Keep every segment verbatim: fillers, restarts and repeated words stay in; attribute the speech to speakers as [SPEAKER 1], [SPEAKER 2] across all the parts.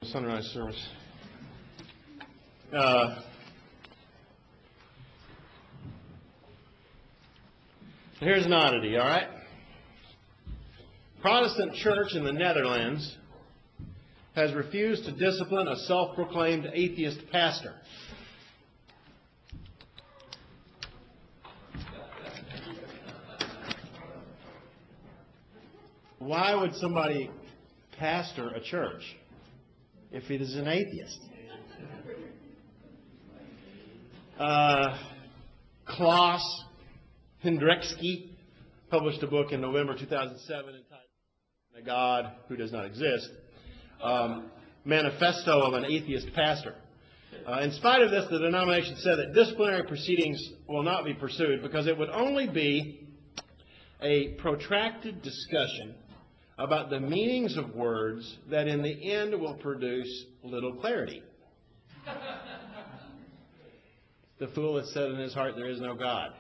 [SPEAKER 1] sunrise service. Uh, here's an oddity, all right? Protestant church in the Netherlands has refused to discipline a self-proclaimed atheist pastor. Why would somebody pastor a church if it is an atheist? Uh, Klaus Hendrickson published a book in November two thousand seven entitled "A God Who Does Not Exist," um, Manifesto of an Atheist Pastor. Uh, in spite of this, the denomination said that disciplinary proceedings will not be pursued because it would only be a protracted discussion about the meanings of words that in the end will produce little clarity. The fool has said in his heart, there is no God.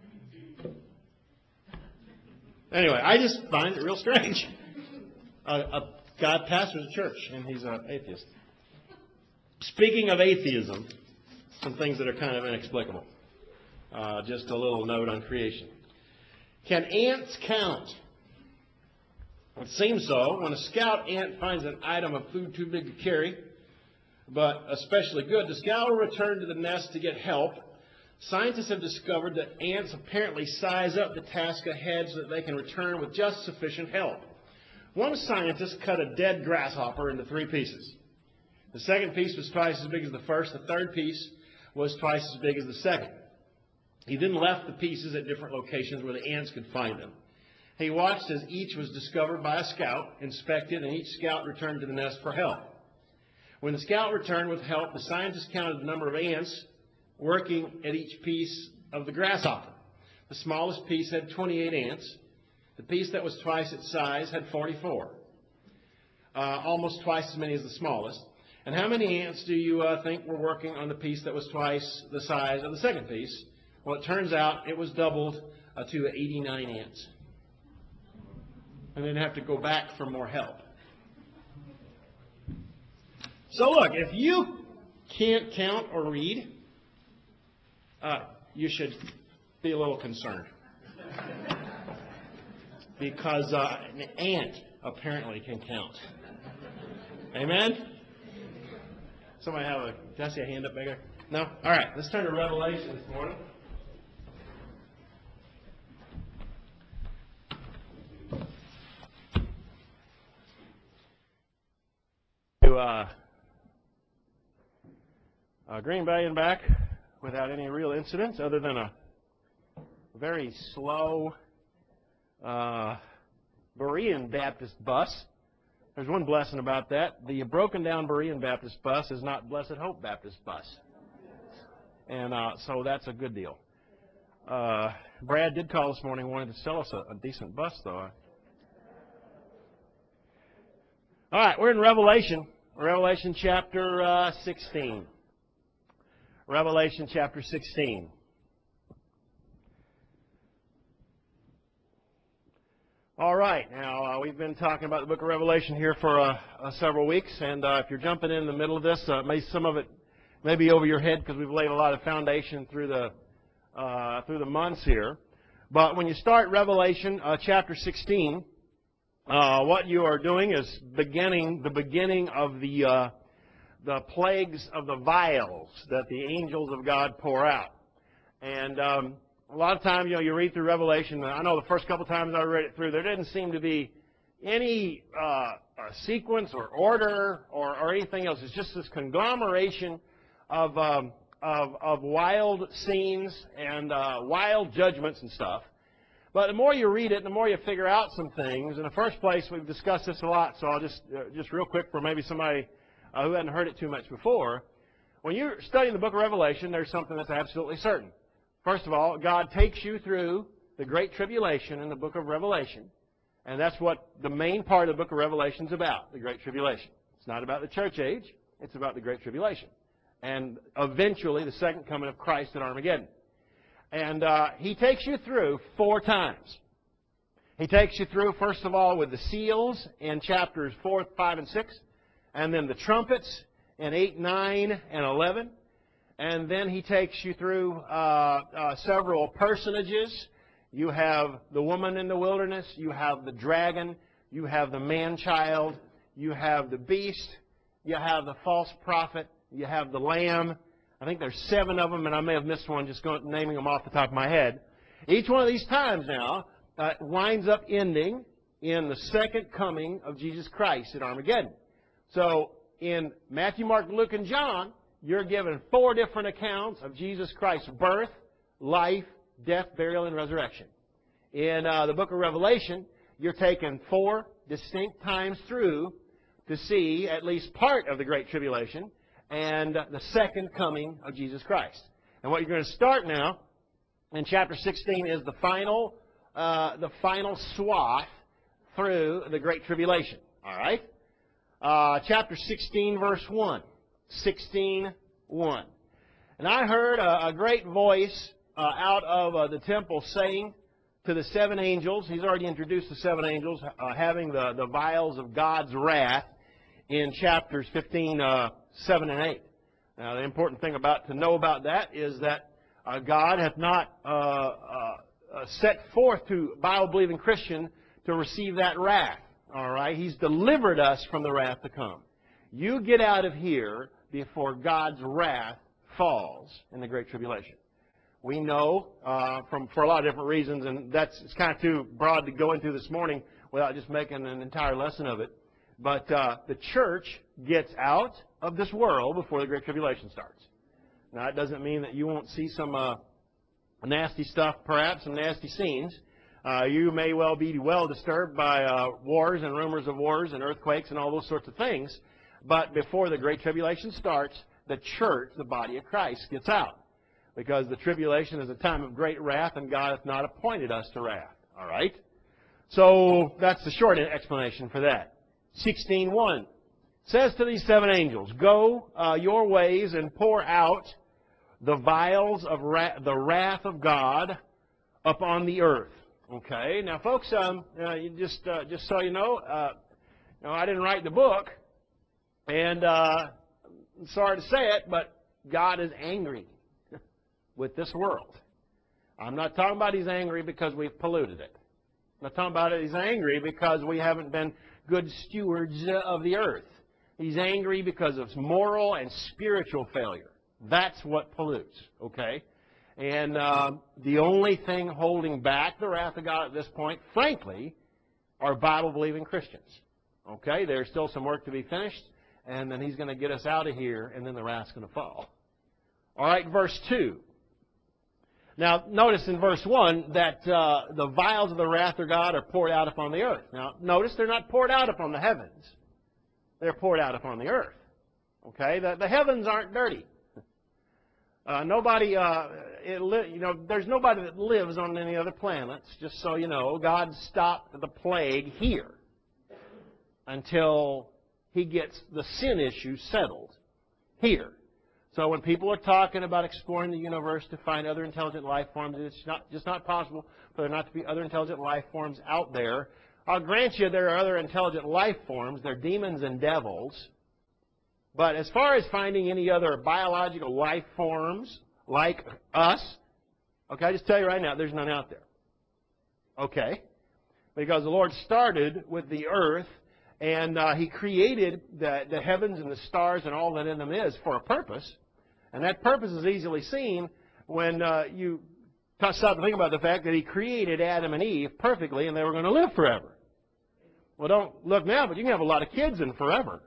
[SPEAKER 1] Anyway, I just find it real strange. A, a God pastors a church, and he's an atheist. Speaking of atheism, some things that are kind of inexplicable. Uh, just a little note on creation. Can ants count? It seems so. When a scout ant finds an item of food too big to carry, but especially good, the scout will return to the nest to get help. Scientists have discovered that ants apparently size up the task ahead so that they can return with just sufficient help. One scientist cut a dead grasshopper into three pieces. The second piece was twice as big as the first. The third piece was twice as big as the second. He then left the pieces at different locations where the ants could find them. He watched as each was discovered by a scout, inspected, and each scout returned to the nest for help. When the scout returned with help, the scientist counted the number of ants working at each piece of the grasshopper. The smallest piece had twenty-eight ants. The piece that was twice its size had forty-four, uh, almost twice as many as the smallest. And how many ants do you uh, think were working on the piece that was twice the size of the second piece? Well, it turns out it was doubled uh, to eighty-nine ants. And then have to go back for more help. So look, if you can't count or read, uh, you should be a little concerned. Because uh, an ant apparently can count. Amen? Somebody have a, did I see a hand up bigger? No? All right, let's turn to Revelation this morning. To uh, uh, Green Bay and back without any real incidents other than a very slow uh, Berean Baptist bus. There's one blessing about that. The broken down Berean Baptist bus is not Blessed Hope Baptist bus. And uh, so that's a good deal. Uh, Brad did call this morning, wanted to sell us a, a decent bus, though. All right, we're in Revelation. Revelation chapter uh, sixteen. Revelation chapter sixteen. All right, now uh, we've been talking about the book of Revelation here for uh, uh, several weeks, and uh, if you're jumping in the middle of this, uh, may, some of it may be over your head because we've laid a lot of foundation through the uh, through the months here. But when you start Revelation uh, chapter sixteen, uh, what you are doing is beginning the beginning of the uh, the plagues of the vials that the angels of God pour out, and um, a lot of times, you know, you read through Revelation. I know the first couple times I read it through, there didn't seem to be any uh, sequence or order or, or anything else. It's just this conglomeration of um, of, of wild scenes and uh, wild judgments and stuff. But the more you read it, the more you figure out some things. In the first place, we've discussed this a lot, so I'll just uh, just real quick for maybe somebody uh, who hadn't heard it too much before. When you're studying the book of Revelation, there's something that's absolutely certain. First of all, God takes you through the Great Tribulation in the book of Revelation. And that's what the main part of the book of Revelation is about, the Great Tribulation. It's not about the church age. It's about the Great Tribulation. And eventually the second coming of Christ at Armageddon. And uh, he takes you through four times. He takes you through, first of all, with the seals in chapters four, five, and six. and then the trumpets in eight, nine, and eleven. And then he takes you through uh, uh, several personages. You have the woman in the wilderness. You have the dragon. You have the man-child. You have the beast. You have the false prophet. You have the lamb. I think there's seven of them, and I may have missed one just going, naming them off the top of my head. Each one of these times now uh, winds up ending in the second coming of Jesus Christ at Armageddon. So in Matthew, Mark, Luke, and John, you're given four different accounts of Jesus Christ's birth, life, death, burial, and resurrection. In uh, the book of Revelation, you're taken four distinct times through to see at least part of the Great Tribulation and the second coming of Jesus Christ. And what you're going to start now in chapter sixteen is the final, uh, the final swath through the Great Tribulation. All right? Uh, chapter sixteen, verse one. sixteen, one. And I heard a, a great voice uh, out of uh, the temple saying to the seven angels, he's already introduced the seven angels uh, having the, the vials of God's wrath in chapters fifteen, uh, seven, and eight. Now, the important thing about to know about that is that uh, God hath not uh, uh, uh, set forth to Bible-believing Christian to receive that wrath. All right? He's delivered us from the wrath to come. You get out of here before God's wrath falls in the Great Tribulation. We know uh, from for a lot of different reasons, and that's it's kind of too broad to go into this morning without just making an entire lesson of it. But uh, the church gets out of this world before the Great Tribulation starts. Now, it doesn't mean that you won't see some uh, nasty stuff, perhaps some nasty scenes. Uh, you may well be well disturbed by uh, wars and rumors of wars and earthquakes and all those sorts of things. But before the Great Tribulation starts, the church, the body of Christ, gets out. Because the tribulation is a time of great wrath, and God hath not appointed us to wrath. All right? So that's the short explanation for that. sixteen one says to these seven angels, Go uh, your ways and pour out the vials of ra- the wrath of God upon the earth. Okay? Now, folks, um, uh, you just uh, just so you know, uh, you know, I didn't write the book. And uh, I'm sorry to say it, but God is angry with this world. I'm not talking about He's angry because we've polluted it. I'm not talking about it He's angry because we haven't been good stewards of the earth. He's angry because of moral and spiritual failure. That's what pollutes, okay? And uh, the only thing holding back the wrath of God at this point, frankly, are Bible-believing Christians. Okay? There's still some work to be finished. And then He's going to get us out of here, and then the wrath's going to fall. All right, verse two. Now, notice in verse one that uh, the vials of the wrath of God are poured out upon the earth. Now, notice they're not poured out upon the heavens. They're poured out upon the earth. Okay? The, the heavens aren't dirty. Uh, nobody, uh, it li- you know, there's nobody that lives on any other planets, just so you know. God stopped the plague here until He gets the sin issue settled here. So when people are talking about exploring the universe to find other intelligent life forms, it's not just not possible for there not to be other intelligent life forms out there. I'll grant you there are other intelligent life forms. They're demons and devils. But as far as finding any other biological life forms like us, okay, I just tell you right now, there's none out there. Okay? Because the Lord started with the earth, and uh, He created the, the heavens and the stars and all that in them is for a purpose. And that purpose is easily seen when uh, you stop to think about the fact that He created Adam and Eve perfectly, and they were going to live forever. Well, don't look now, but you can have a lot of kids in forever.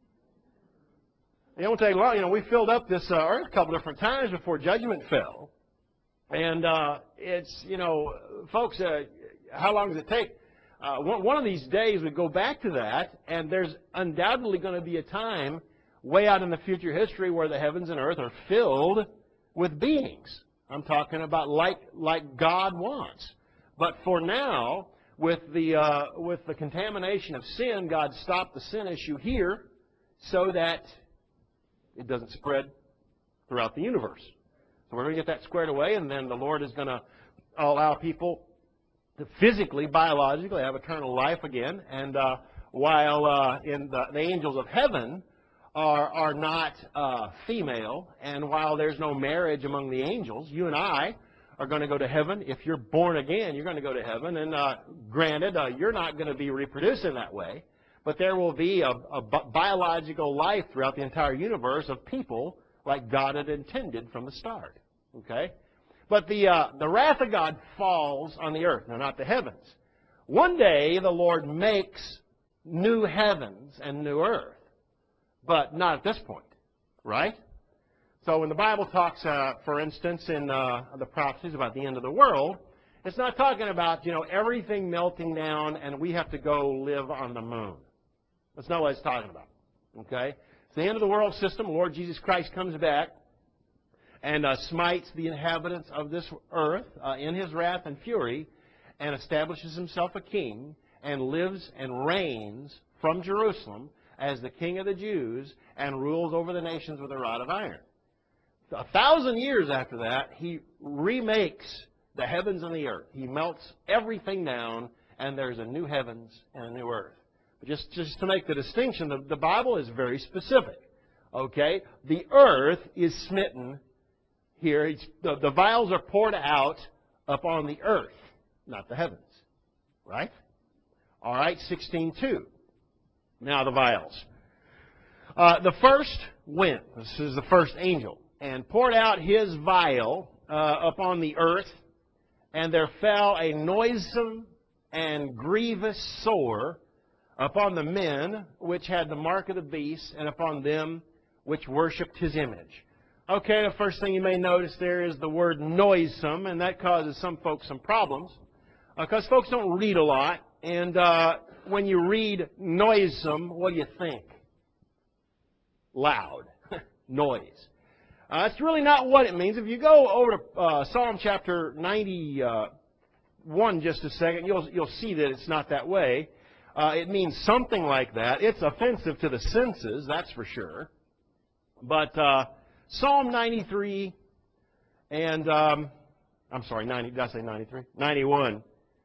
[SPEAKER 1] It won't take long. You know, we filled up this uh, earth a couple different times before judgment fell. And uh, it's, you know, folks, uh, how long does it take? Uh, one, one of these days we go back to that, and there's undoubtedly going to be a time way out in the future history where the heavens and earth are filled with beings. I'm talking about like like God wants. But for now, with the uh, with the contamination of sin, God stopped the sin issue here so that it doesn't spread throughout the universe. So we're going to get that squared away, and then the Lord is going to allow people to physically, biologically have eternal life again. And uh, while uh, in the, the angels of heaven are, are not uh, female, and while there's no marriage among the angels, you and I are going to go to heaven. If you're born again, you're going to go to heaven, and uh, granted, uh, you're not going to be reproducing that way, but there will be a, a bi- biological life throughout the entire universe of people like God had intended from the start. Okay? But the, uh, the wrath of God falls on the earth, now not the heavens. One day the Lord makes new heavens and new earth, but not at this point, right? So when the Bible talks, uh, for instance, in uh, the prophecies about the end of the world, it's not talking about, you know, everything melting down and we have to go live on the moon. That's not what it's talking about, okay? It's the end of the world system. Lord Jesus Christ comes back and uh, smites the inhabitants of this earth uh, in his wrath and fury, and establishes himself a king and lives and reigns from Jerusalem as the King of the Jews and rules over the nations with a rod of iron. A thousand years after that, he remakes the heavens and the earth. He melts everything down, and there's a new heavens and a new earth. But just, just to make the distinction, the, the Bible is very specific. Okay? The earth is smitten here. It's, the, the vials are poured out upon the earth, not the heavens. Right? All right, sixteen two. Now the vials. Uh, the first went. This is the first angel. And poured out his vial uh, upon the earth, and there fell a noisome and grievous sore upon the men which had the mark of the beast, and upon them which worshipped his image. Okay, the first thing you may notice there is the word noisome, and that causes some folks some problems, because uh, folks don't read a lot, and uh, when you read noisome, what do you think? Loud. Noise. Uh, that's really not what it means. If you go over to uh, Psalm chapter ninety-one just a second, you'll, you'll see that it's not that way. Uh, it means something like that. It's offensive to the senses, that's for sure. But uh, Psalm ninety-three and, um, I'm sorry, ninety, did I say ninety-three? ninety-one.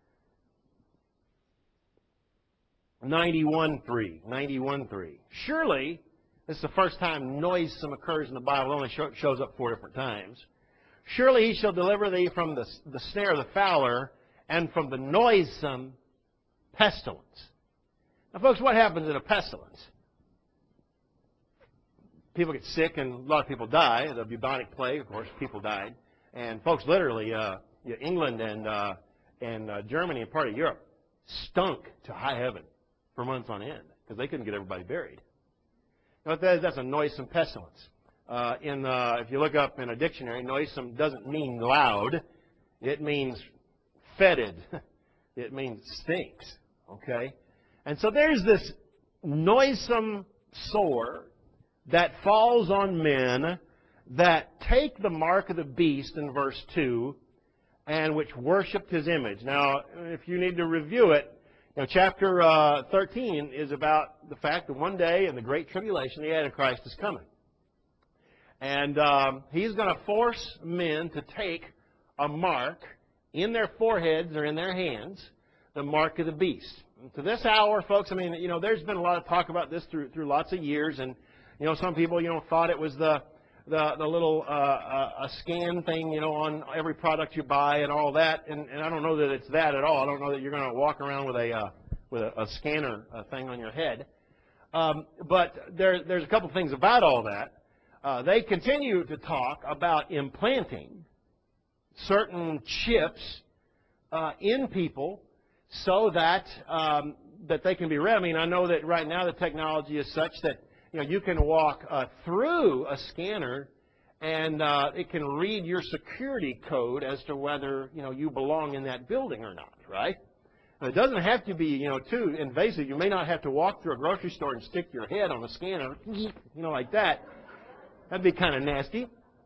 [SPEAKER 1] ninety-one three. ninety-one three. Surely, this is the first time noisome occurs in the Bible. It only show, shows up four different times. Surely he shall deliver thee from the, the snare of the fowler and from the noisome pestilence. Now, folks, what happens in a pestilence? People get sick and a lot of people die. The bubonic plague, of course, people died. And folks, literally, uh, England and, uh, and uh, Germany and part of Europe stunk to high heaven for months on end because they couldn't get everybody buried. Now, that's a noisome pestilence. Uh, in, uh, if you look up in a dictionary, noisome doesn't mean loud. It means fetid. It means stinks. Okay? And so there's this noisome sore that falls on men that take the mark of the beast in verse two and which worshipped his image. Now, if you need to review it, you know, chapter uh, thirteen is about the fact that one day in the Great Tribulation, the Antichrist is coming. And um, he's going to force men to take a mark in their foreheads or in their hands, the mark of the beast. And to this hour, folks, I mean, you know, there's been a lot of talk about this through through lots of years. And, you know, some people, you know, thought it was the the, the little uh, uh, a scan thing, you know, on every product you buy and all that. And, and I don't know that it's that at all. I don't know that you're going to walk around with a uh, with a, a scanner uh, thing on your head. Um, but there, there's a couple things about all that. Uh, they continue to talk about implanting certain chips uh, in people so that um, that they can be read. I mean, I know that right now the technology is such that you know you can walk uh, through a scanner and uh, it can read your security code as to whether you know you belong in that building or not, right? It doesn't have to be you know too invasive. You may not have to walk through a grocery store and stick your head on the scanner, you know, like that. That'd be kind of nasty.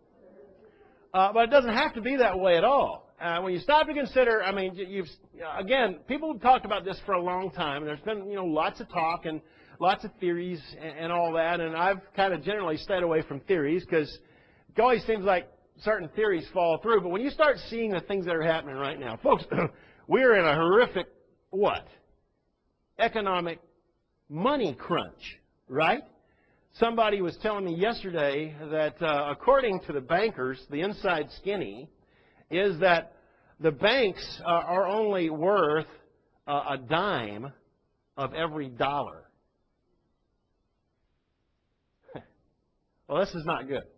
[SPEAKER 1] Uh, but it doesn't have to be that way at all. Uh, when you stop to consider, I mean, you've again, people have talked about this for a long time. There's been, you know, lots of talk and lots of theories and, and all that. And I've kind of generally stayed away from theories because it always seems like certain theories fall through. But when you start seeing the things that are happening right now, folks, we're in a horrific what? Economic money crunch, right? Somebody was telling me yesterday that uh, according to the bankers, the inside skinny is that the banks uh, are only worth uh, a dime of every dollar. Well, this is not good.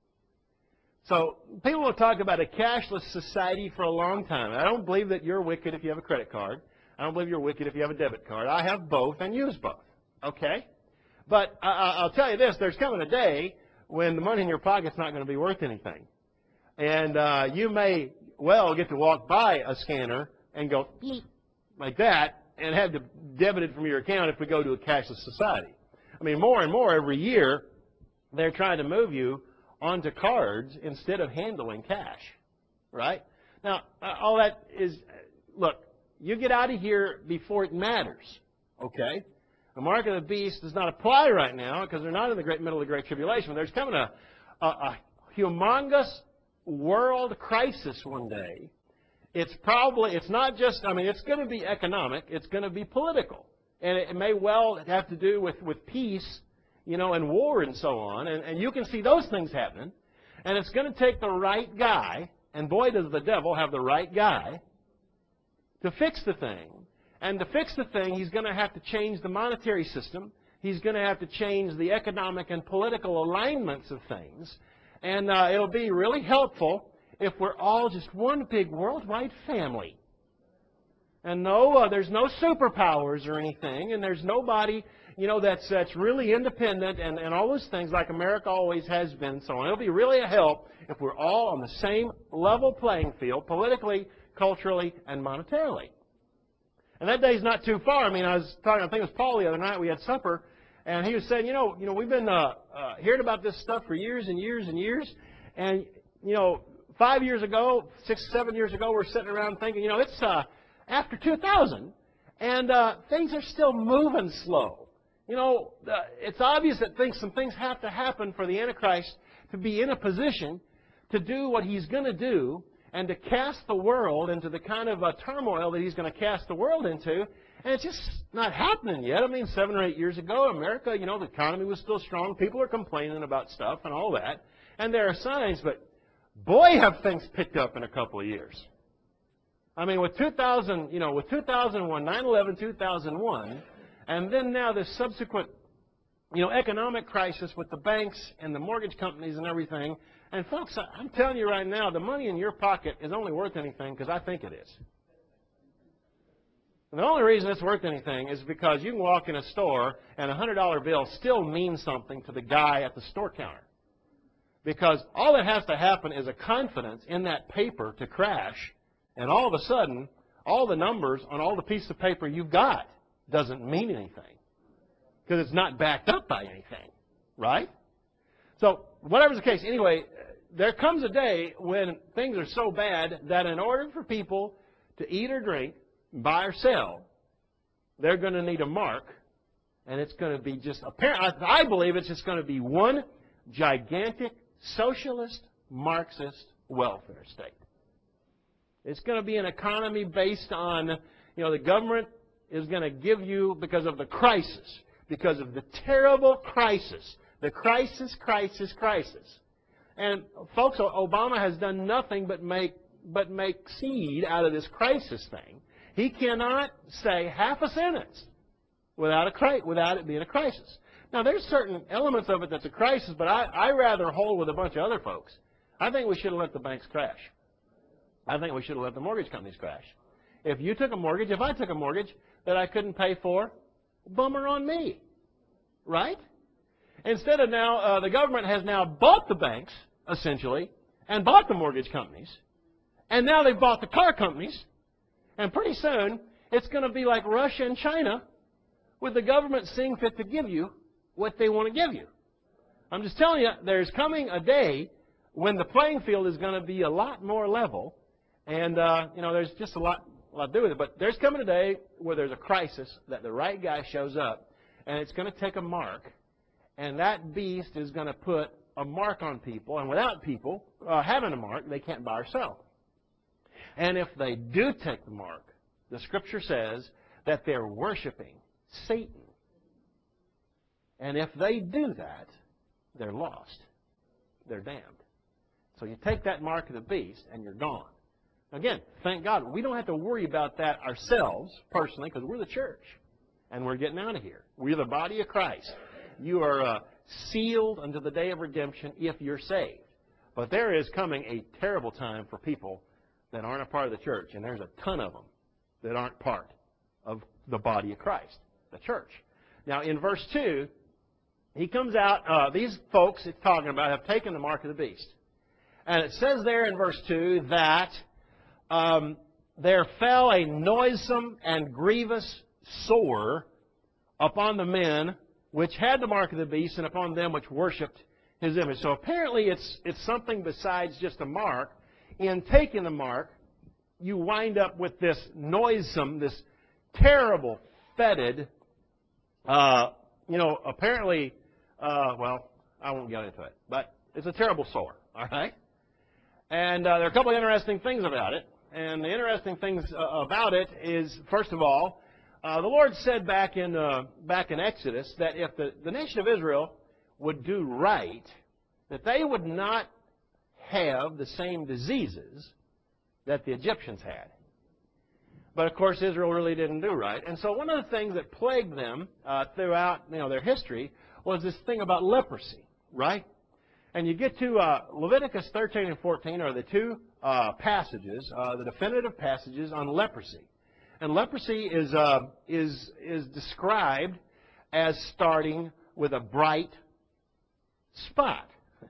[SPEAKER 1] So people will talk about a cashless society for a long time. I don't believe that you're wicked if you have a credit card. I don't believe you're wicked if you have a debit card. I have both and use both. Okay? But I, I'll tell you this, there's coming a day when the money in your pocket's not going to be worth anything. And uh, you may well get to walk by a scanner and go beep, like that and have to debit it from your account if we go to a cashless society. I mean, more and more every year, they're trying to move you onto cards instead of handling cash, right? Now, all that is, look, you get out of here before it matters, okay? The mark of the beast does not apply right now because they're not in the great middle of the Great Tribulation. There's coming a, a, a humongous world crisis one day. It's probably, it's not just, I mean, it's going to be economic. It's going to be political. And it may well have to do with, with peace, you know, and war and so on. And, and you can see those things happening. And it's going to take the right guy, and boy does the devil have the right guy, to fix the thing. And to fix the thing, he's going to have to change the monetary system. He's going to have to change the economic and political alignments of things. And uh, it'll be really helpful if we're all just one big worldwide family. And no, uh, there's no superpowers or anything, and there's nobody, you know, that's that's really independent and, and all those things like America always has been and so on. It'll be really a help if we're all on the same level playing field, politically, culturally, and monetarily. And that day's not too far. I mean, I was talking, I think it was Paul the other night, we had supper, and he was saying, you know, you know, we've been uh, uh, hearing about this stuff for years and years and years, and, you know, five years ago, six, seven years ago, we're sitting around thinking, you know, it's uh, after two thousand, and uh, things are still moving slow. You know, uh, it's obvious that things, some things have to happen for the Antichrist to be in a position to do what he's going to do and to cast the world into the kind of uh, turmoil that he's going to cast the world into. And it's just not happening yet. I mean, seven or eight years ago, America, you know, the economy was still strong. People are complaining about stuff and all that. And there are signs, but boy, have things picked up in a couple of years. I mean, with two thousand, you know, with two thousand one, nine eleven, two thousand one, and then now this subsequent, you know, economic crisis with the banks and the mortgage companies and everything. And folks, I'm telling you right now, the money in your pocket is only worth anything because I think it is. And the only reason it's worth anything is because you can walk in a store and a one hundred dollar bill still means something to the guy at the store counter. Because all that has to happen is a confidence in that paper to crash, and all of a sudden, all the numbers on all the pieces of paper you've got doesn't mean anything. Because it's not backed up by anything, right? So, whatever's the case, anyway, there comes a day when things are so bad that in order for people to eat or drink, buy or sell, they're going to need a mark, and it's going to be just apparent. I believe it's just going to be one gigantic socialist Marxist welfare state. It's going to be an economy based on, you know, the government is going to give you, because of the crisis, because of the terrible crisis, the crisis, crisis, crisis. And folks, Obama has done nothing but make but make seed out of this crisis thing. He cannot say half a sentence without a without it being a crisis. Now, there's certain elements of it that's a crisis, but I, I rather hold with a bunch of other folks. I think we should have let the banks crash. I think we should have let the mortgage companies crash. If you took a mortgage, if I took a mortgage that I couldn't pay for, bummer on me, right? Instead of now, uh, the government has now bought the banks, essentially, and bought the mortgage companies, and now they've bought the car companies, and pretty soon it's going to be like Russia and China, with the government seeing fit to give you what they want to give you. I'm just telling you, there's coming a day when the playing field is going to be a lot more level, and uh, you know, there's just a lot, a lot to do with it. But there's coming a day where there's a crisis that the right guy shows up, and it's going to take a mark, and that beast is going to put a mark on people, and without people uh, having a mark, they can't buy or sell. And if they do take the mark, the Scripture says that they're worshiping Satan
[SPEAKER 2] And if they do that, they're lost. They're damned. So you take that mark of the beast and you're gone. Again, thank God, we don't have to worry about that ourselves personally because we're the church and we're getting out of here. We're the body of Christ. You are uh, sealed unto the day of redemption if you're saved. But there is coming a terrible time for people that aren't a part of the church, and there's a ton of them that aren't part of the body of Christ, the church. Now, in verse two, he comes out, uh, these folks it's talking about have taken the mark of the beast. And it says there in verse two that um, there fell a noisome and grievous sore upon the men which had the mark of the beast and upon them which worshipped his image. So apparently it's, it's something besides just a mark. In taking the mark, you wind up with this noisome, this terrible, fetid, uh, you know, apparently, uh, well, I won't get into it, but it's a terrible sore, all right? And uh, there are a couple of interesting things about it. And the interesting things uh, about it is, first of all, uh, the Lord said back in uh, back in Exodus that if the, the nation of Israel would do right, that they would not have the same diseases that the Egyptians had. But of course, Israel really didn't do right. And so one of the things that plagued them uh, throughout you know, their history was this thing about leprosy, right? And you get to uh, Leviticus thirteen and fourteen are the two uh, passages, uh, the definitive passages on leprosy. And leprosy is, uh, is, is described as starting with a bright spot.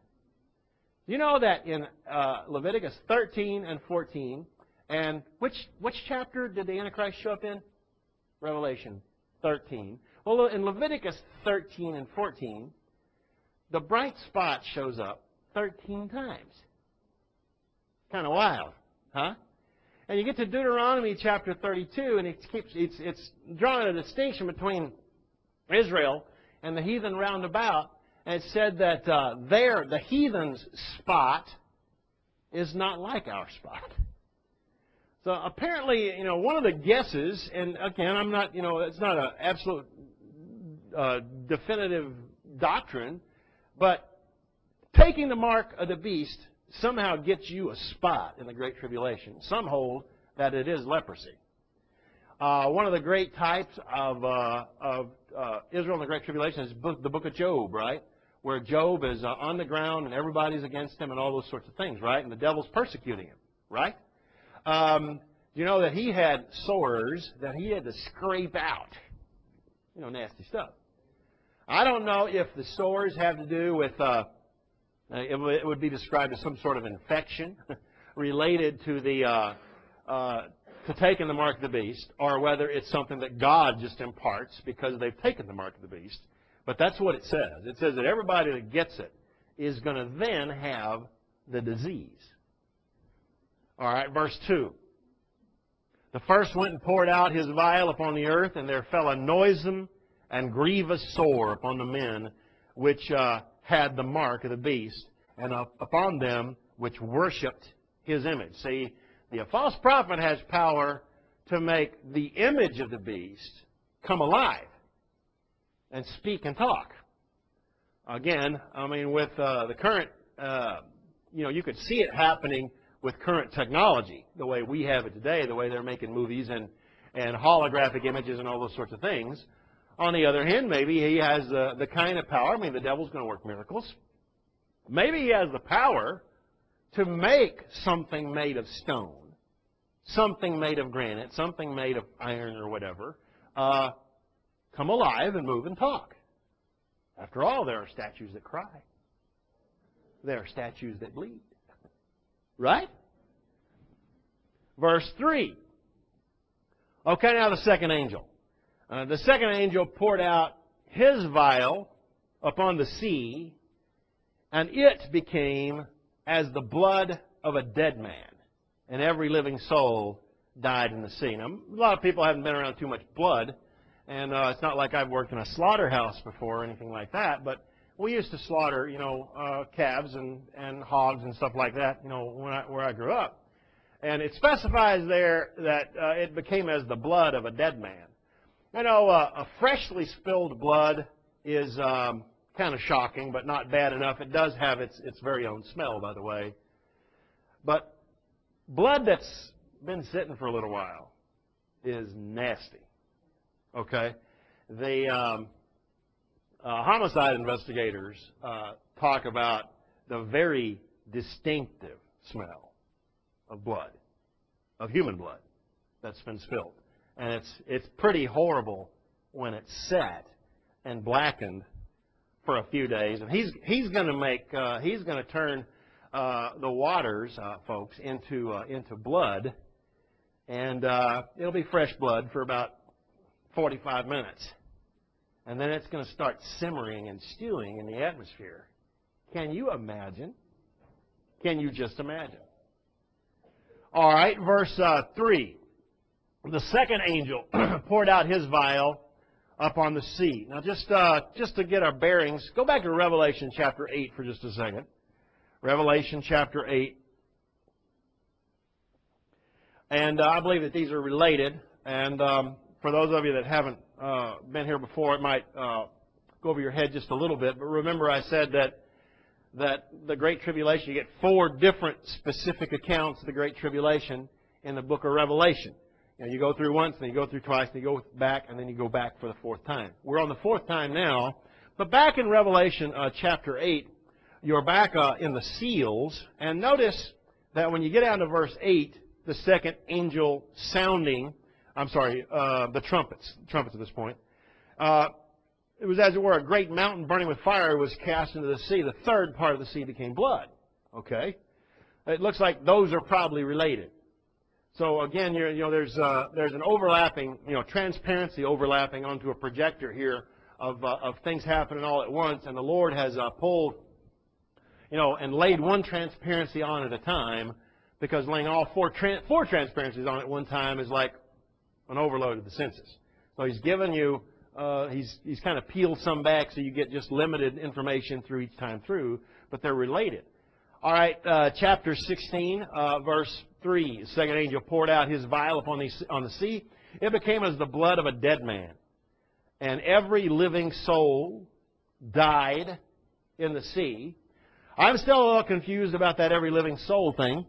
[SPEAKER 2] You know that in uh, Leviticus thirteen and fourteen, and which, which chapter did the Antichrist show up in? Revelation thirteen. Well, in Leviticus thirteen and fourteen, the bright spot shows up thirteen times. Kind of wild, huh? And you get to Deuteronomy chapter thirty-two, and it keeps, it's, it's drawing a distinction between Israel and the heathen round about. And it said that uh, there, the heathen's spot is not like our spot. So apparently, you know, one of the guesses, and again, I'm not, you know, it's not an absolute uh, definitive doctrine, but taking the mark of the beast somehow gets you a spot in the Great Tribulation. Some hold that it is leprosy. Uh, one of the great types of, uh, of uh, Israel in the Great Tribulation is the book of Job, right? Where Job is uh, on the ground and everybody's against him and all those sorts of things, right? And the devil's persecuting him, right? Um, you know that he had sores that he had to scrape out. You know, nasty stuff. I don't know if the sores have to do with, uh, it, w- it would be described as some sort of infection related to the, uh, uh, to taking the mark of the beast, or whether it's something that God just imparts because they've taken the mark of the beast. But that's what it says. It says that everybody that gets it is going to then have the disease. All right, verse two. The first went and poured out his vial upon the earth, and there fell a noisome and grievous sore upon the men which uh, had the mark of the beast, and uh, upon them which worshipped his image. See, the false prophet has power to make the image of the beast come alive and speak and talk. Again, I mean, with uh, the current, uh, you know, you could see it happening with current technology, the way we have it today, the way they're making movies and, and holographic images and all those sorts of things. On the other hand, maybe he has the, the kind of power, I mean, the devil's going to work miracles. Maybe he has the power to make something made of stone, something made of granite, something made of iron or whatever, uh, come alive and move and talk. After all, there are statues that cry. There are statues that bleed. Right? Verse three. Okay, now the second angel. Uh, the second angel poured out his vial upon the sea, and it became as the blood of a dead man, and every living soul died in the sea. Now, a lot of people haven't been around too much blood, and uh, it's not like I've worked in a slaughterhouse before or anything like that, but we used to slaughter, you know, uh, calves and, and hogs and stuff like that, you know, when I, where I grew up. And it specifies there that uh, it became as the blood of a dead man. You know, uh, a freshly spilled blood is um, kind of shocking, but not bad enough. It does have its, its very own smell, by the way. But blood that's been sitting for a little while is nasty. Okay? The um, uh, homicide investigators uh, talk about the very distinctive smell of blood, of human blood that's been spilled. And it's it's pretty horrible when it's sat and blackened for a few days. And he's he's going to make uh, he's going to turn uh, the waters, uh, folks, into uh, into blood, and uh, it'll be fresh blood for about forty-five minutes, and then it's going to start simmering and stewing in the atmosphere. Can you imagine? Can you just imagine? All right, verse uh, three. The second angel poured out his vial upon the sea. Now, just uh, just to get our bearings, go back to Revelation chapter eight for just a second. Revelation chapter eight. And uh, I believe that these are related. And um, for those of you that haven't uh, been here before, it might uh, go over your head just a little bit. But remember I said that that the Great Tribulation, you get four different specific accounts of the Great Tribulation in the book of Revelation. You know, you go through once, then you go through twice, then you go back, and then you go back for the fourth time. We're on the fourth time now. But back in Revelation uh, chapter eight, you're back uh, in the seals. And notice that when you get down to verse eight, the second angel sounding, I'm sorry, uh, the trumpets, trumpets at this point, uh, it was as it were a great mountain burning with fire was cast into the sea. The third part of the sea became blood. Okay? It looks like those are probably related. So again, you're, you know, there's uh, there's an overlapping, you know, transparency overlapping onto a projector here of uh, of things happening all at once, and the Lord has uh, pulled, you know, and laid one transparency on at a time, because laying all four tra- four transparencies on at one time is like an overload of the senses. So He's given you, uh, he's he's kind of peeled some back so you get just limited information through each time through, but they're related. All right, uh, chapter sixteen, uh, verse three. The second angel poured out his vial upon the, on the sea. It became as the blood of a dead man. And every living soul died in the sea. I'm still a little confused about that every living soul thing.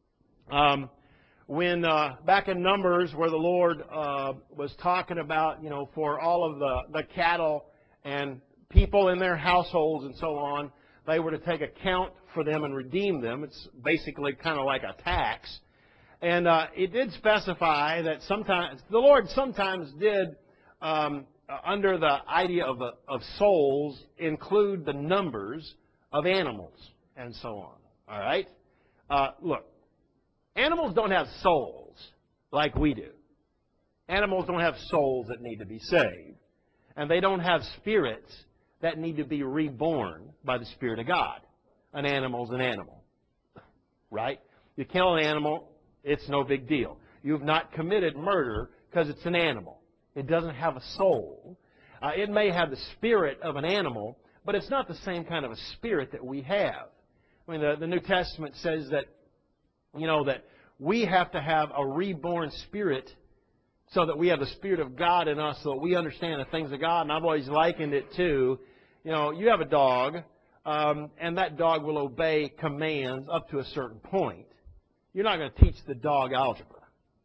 [SPEAKER 2] Um, when uh, back in Numbers, where the Lord uh, was talking about, you know, for all of the, the cattle and people in their households and so on, they were to take account for them and redeem them. It's basically kind of like a tax. And uh, it did specify that sometimes, the Lord sometimes did, um, uh, under the idea of, uh, of souls, include the numbers of animals and so on. All right? Uh, look, animals don't have souls like we do. Animals don't have souls that need to be saved. And they don't have spirits that need to be reborn by the Spirit of God. An animal's an animal. Right? You kill an animal, it's no big deal. You've not committed murder because it's an animal. It doesn't have a soul. Uh, it may have the spirit of an animal, but it's not the same kind of a spirit that we have. I mean, the, the New Testament says that, you know, that we have to have a reborn spirit so that we have the Spirit of God in us, so that we understand the things of God. And I've always likened it to, you know, you have a dog, um, and that dog will obey commands up to a certain point. You're not going to teach the dog algebra.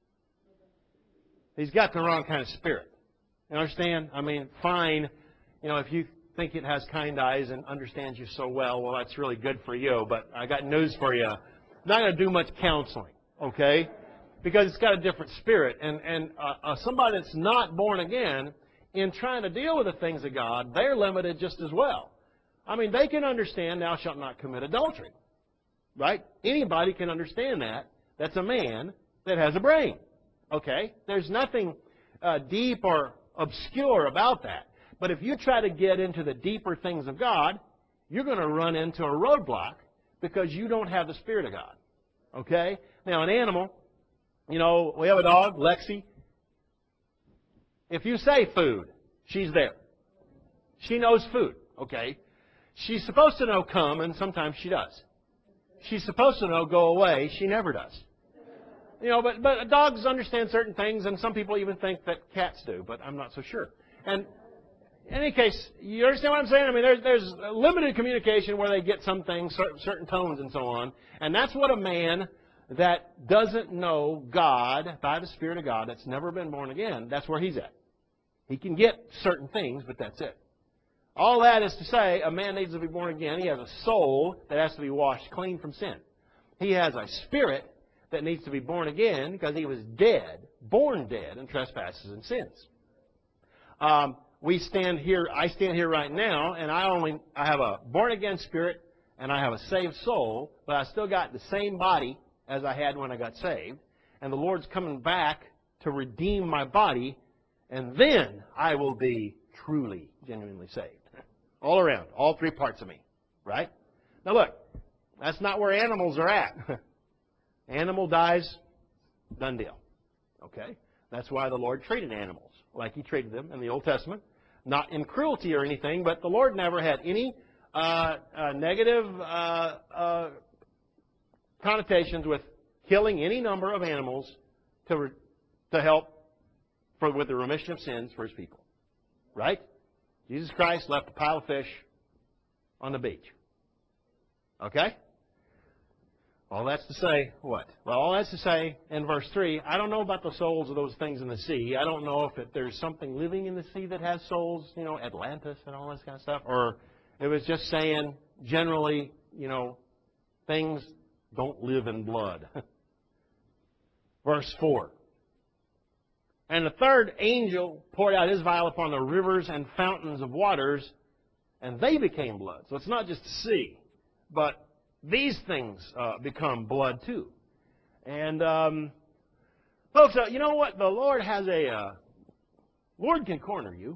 [SPEAKER 2] He's got the wrong kind of spirit. You understand? I mean, fine, you know, if you think it has kind eyes and understands you so well, well, that's really good for you. But I got news for you. Not going to do much counseling, okay? Because it's got a different spirit. And, and uh, uh, somebody that's not born again, in trying to deal with the things of God, they're limited just as well. I mean, they can understand, thou shalt not commit adultery. Right? Anybody can understand that. That's a man that has a brain. Okay? There's nothing uh, deep or obscure about that. But if you try to get into the deeper things of God, you're going to run into a roadblock because you don't have the Spirit of God. Okay? Now, an animal, you know, we have a dog, Lexi. If you say food, she's there. She knows food. Okay? She's supposed to know come, and sometimes she does. She's supposed to know go away. She never does. You know, but, but dogs understand certain things, and some people even think that cats do, but I'm not so sure. And in any case, you understand what I'm saying? I mean, there's, there's limited communication where they get some things, certain, certain tones and so on. And that's what a man that doesn't know God by the Spirit of God, that's never been born again, that's where he's at. He can get certain things, but that's it. All that is to say, a man needs to be born again. He has a soul that has to be washed clean from sin. He has a spirit that needs to be born again because he was dead, born dead in trespasses and sins. Um, we stand here, I stand here right now, and I only, I have a born again spirit and I have a saved soul, but I still got the same body as I had when I got saved. And the Lord's coming back to redeem my body, and then I will be truly, genuinely saved. All around, all three parts of me, right? Now look, that's not where animals are at. Animal dies, done deal. Okay? That's why the Lord treated animals like He treated them in the Old Testament. Not in cruelty or anything, but the Lord never had any uh, uh, negative uh, uh, connotations with killing any number of animals to, re- to help for, with the remission of sins for His people. Right? Jesus Christ left a pile of fish on the beach. Okay? All that's to say, what? Well, all that's to say, in verse three, I don't know about the souls of those things in the sea. I don't know if it, there's something living in the sea that has souls, you know, Atlantis and all this kind of stuff. Or it was just saying, generally, you know, things don't live in blood. Verse four. And the third angel poured out his vial upon the rivers and fountains of waters, and they became blood. So it's not just the sea, but these things uh, become blood too. And um, folks, uh, you know what? The Lord has a uh, Lord can corner you.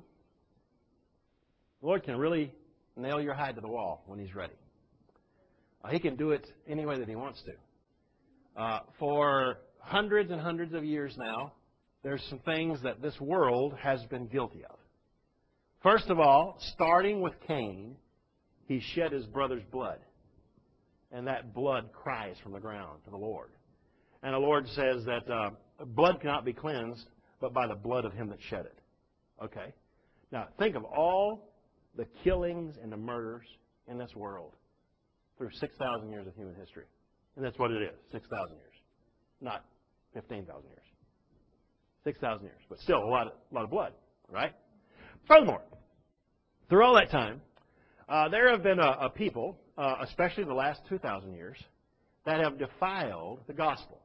[SPEAKER 2] The Lord can really nail your hide to the wall when He's ready. Uh, he can do it any way that He wants to. Uh, for hundreds and hundreds of years now, there's some things that this world has been guilty of. First of all, starting with Cain, he shed his brother's blood. And that blood cries from the ground to the Lord. And the Lord says that uh, blood cannot be cleansed but by the blood of him that shed it. Okay? Now, think of all the killings and the murders in this world through six thousand years of human history. And that's what it is, six thousand years. Not fifteen thousand years. six thousand years, but still a lot of, a lot of blood, right? Furthermore, through all that time, uh, there have been a, a people, uh, especially the last two thousand years, that have defiled the gospel.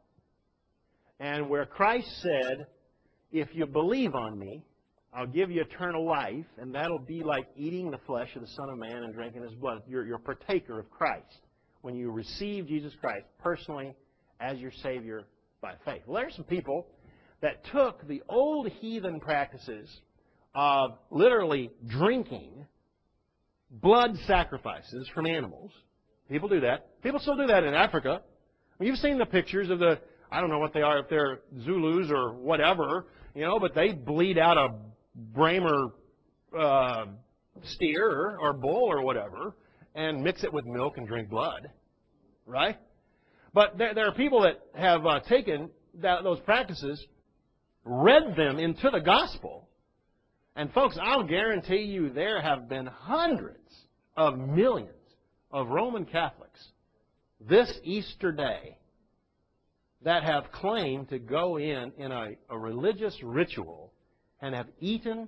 [SPEAKER 2] And where Christ said, if you believe on me, I'll give you eternal life, and that'll be like eating the flesh of the Son of Man and drinking His blood. You're, you're a partaker of Christ when you receive Jesus Christ personally as your Savior by faith. Well, there's some people that took the old heathen practices of literally drinking blood sacrifices from animals. People do that. People still do that in Africa. You've seen the pictures of the, I don't know what they are, if they're Zulus or whatever, you know, but they bleed out a Bramer uh, steer or bull or whatever and mix it with milk and drink blood, right? But there, there are people that have uh, taken that, those practices, read them into the gospel. And folks, I'll guarantee you there have been hundreds of millions of Roman Catholics this Easter day that have claimed to go in in a, a religious ritual and have eaten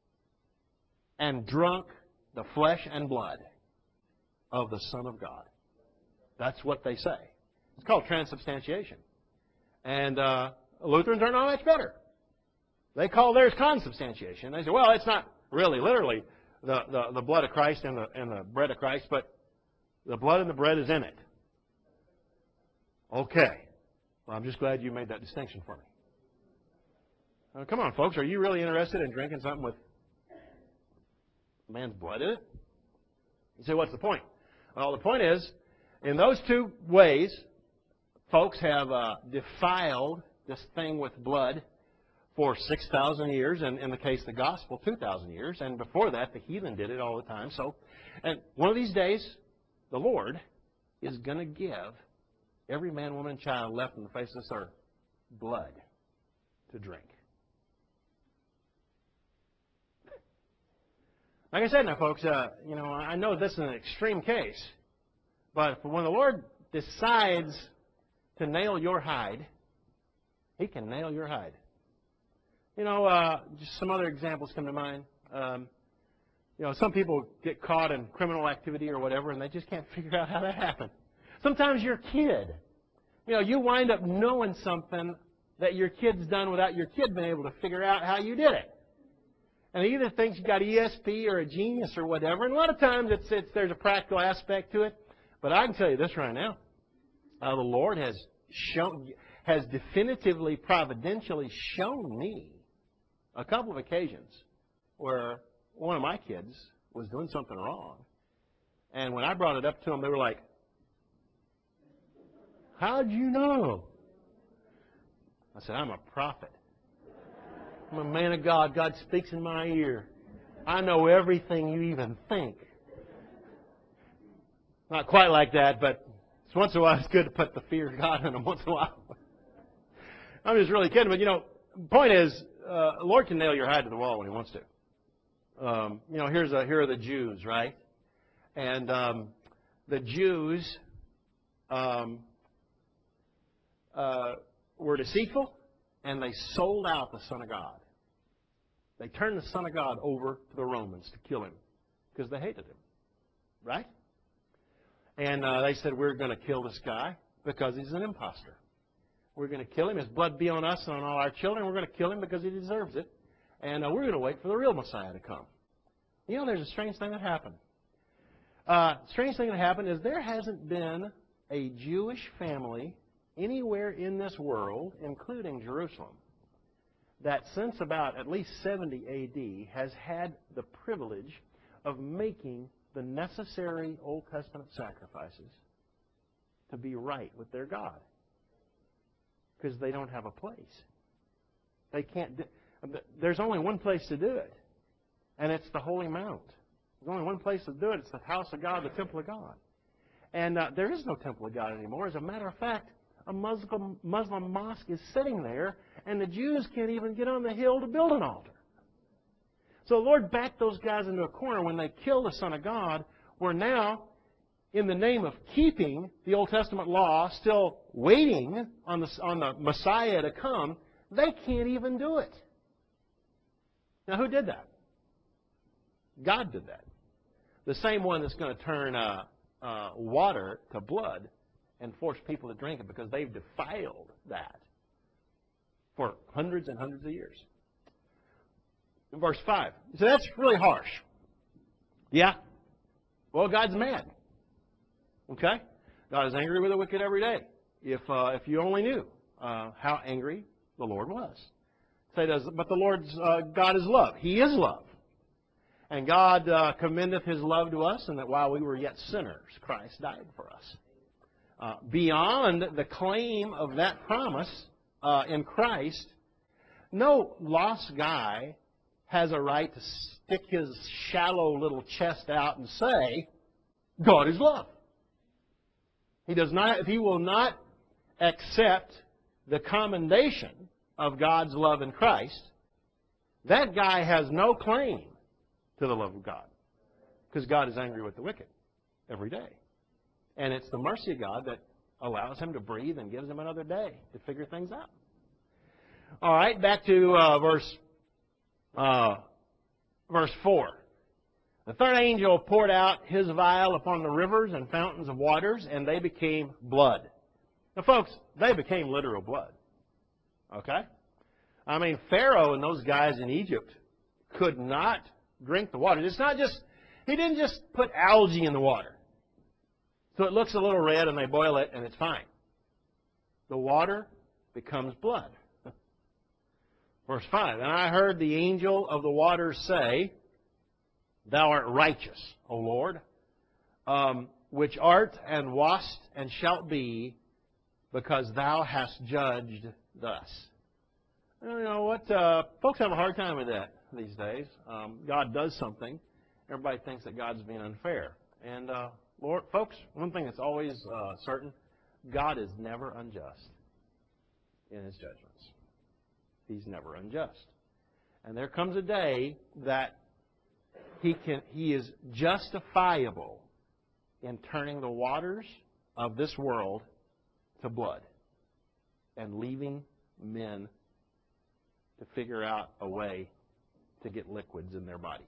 [SPEAKER 2] and drunk the flesh and blood of the Son of God. That's what they say. It's called transubstantiation. And uh, Lutherans are not much better. They call theirs consubstantiation. They say, well, it's not really literally the, the, the blood of Christ and the, and the bread of Christ, but the blood and the bread is in it. Okay. Well, I'm just glad you made that distinction for me. Now, come on, folks. Are you really interested in drinking something with man's blood in it? You say, what's the point? Well, the point is, in those two ways, folks have uh, defiled this thing with blood for six thousand years, and in the case of the gospel, two thousand years. And before that, the heathen did it all the time. So, and one of these days, the Lord is going to give every man, woman, and child left on the face of this earth blood to drink. Like I said now, folks, uh, you know, I know this is an extreme case, but when the Lord decides to nail your hide, He can nail your hide. You know, uh, just some other examples come to mind. Um, you know, some people get caught in criminal activity or whatever, and they just can't figure out how that happened. Sometimes your kid, you know, you wind up knowing something that your kid's done without your kid being able to figure out how you did it. And he either thinks you got E S P or a genius or whatever. And a lot of times it's, it's there's a practical aspect to it. But I can tell you this right now. Uh, the Lord has shown, has definitively, providentially shown me a couple of occasions where one of my kids was doing something wrong. And when I brought it up to them, they were like, "How'd you know?" I said, "I'm a prophet. I'm a man of God. God speaks in my ear. I know everything you even think." Not quite like that, but once in a while it's good to put the fear of God in them once in a while. I'm just really kidding. But, you know, the point is, uh, the Lord can nail your hide to the wall when He wants to. Um, you know, here's a, here are the Jews, right? And um, the Jews um, uh, were deceitful, and they sold out the Son of God. They turned the Son of God over to the Romans to kill Him because they hated Him, right? And uh, they said, "We're going to kill this guy because he's an imposter. We're going to kill him. His blood be on us and on all our children. We're going to kill him because he deserves it. And uh, we're going to wait for the real Messiah to come." You know, there's a strange thing that happened. Uh, strange thing that happened is there hasn't been a Jewish family anywhere in this world, including Jerusalem, that since about at least seventy A D has had the privilege of making the necessary Old Testament sacrifices to be right with their God. Because they don't have a place. They can't do, there's only one place to do it, and it's the Holy Mount. There's only one place to do it. It's the house of God, the temple of God. And uh, there is no temple of God anymore. As a matter of fact, a Muslim, Muslim mosque is sitting there, and the Jews can't even get on the hill to build an altar. So the Lord backed those guys into a corner when they killed the Son of God, where now, in the name of keeping the Old Testament law, still waiting on the, on the Messiah to come, they can't even do it. Now, who did that? God did that. The same one that's going to turn uh, uh, water to blood and force people to drink it because they've defiled that for hundreds and hundreds of years. In verse five. So that's really harsh. Yeah. Well, God's mad. Okay? God is angry with the wicked every day. If uh, if you only knew uh, how angry the Lord was. Say does, but the Lord's uh, God is love. He is love. And God uh, commendeth His love to us, and that while we were yet sinners, Christ died for us. Uh, beyond the claim of that promise uh, in Christ, no lost guy has a right to stick his shallow little chest out and say, God is love. He does not, if he will not accept the commendation of God's love in Christ, that guy has no claim to the love of God. Because God is angry with the wicked every day. And it's the mercy of God that allows him to breathe and gives him another day to figure things out. All right, back to uh, verse uh, verse four. The third angel poured out his vial upon the rivers and fountains of waters, and they became blood. Now, folks, they became literal blood. Okay? I mean, Pharaoh and those guys in Egypt could not drink the water. It's not just, he didn't just put algae in the water. So it looks a little red and they boil it and it's fine. The water becomes blood. Verse five, and I heard the angel of the waters say, Thou art righteous, O Lord, um, which art and wast and shalt be, because thou hast judged thus. You know what? Uh, folks have a hard time with that these days. Um, God does something. Everybody thinks that God's being unfair. And, uh, Lord, folks, one thing that's always uh, certain, God is never unjust in His judgments. He's never unjust. And there comes a day that He can. He is justifiable in turning the waters of this world to blood and leaving men to figure out a way to get liquids in their bodies.